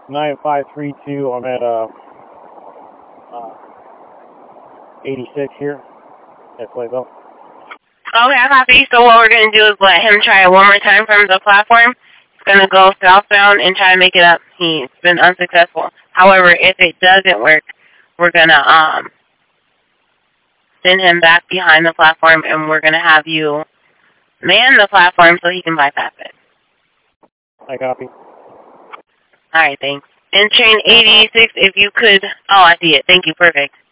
9532. I'm at 86 here at Playville. Okay, I copy. So what we're going to do is let him try it one more time from the platform. He's going to go southbound and try to make it up. He's been unsuccessful. However, if it doesn't work, we're going to send him back behind the platform, and we're going to have you man the platform so he can bypass it. I copy. All right, thanks. And train 86, if you could... Oh, I see it. Thank you. Perfect.